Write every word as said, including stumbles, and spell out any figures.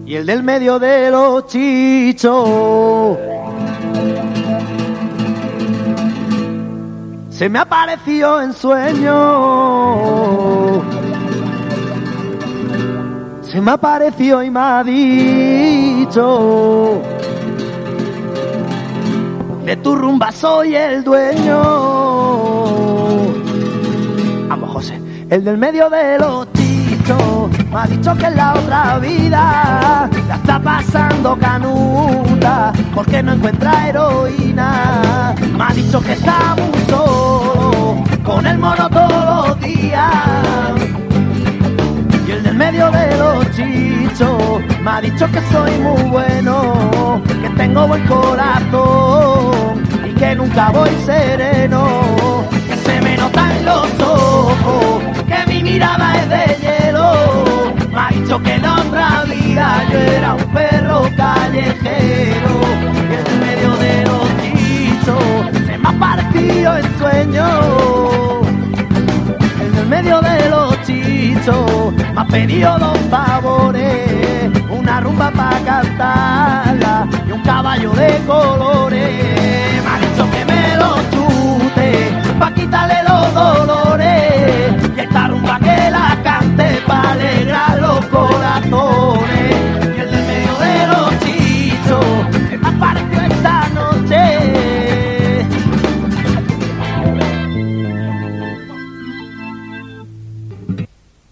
Y el del medio de los chichos se me apareció en sueño, se me apareció y me ha dicho: de tu rumba soy el dueño. Vamos, José. El del medio de los chichos me ha dicho que en la otra vida la está pasando canuta porque no encuentra heroína. Me ha dicho que está muy solo con el mono todos los días. Y el del medio de los chichos me ha dicho que soy muy bueno, que tengo buen corazón y que nunca voy sereno, que se me nota en los ojos que mi mirada es de hielo. Me ha dicho que en otra vida yo era un perro callejero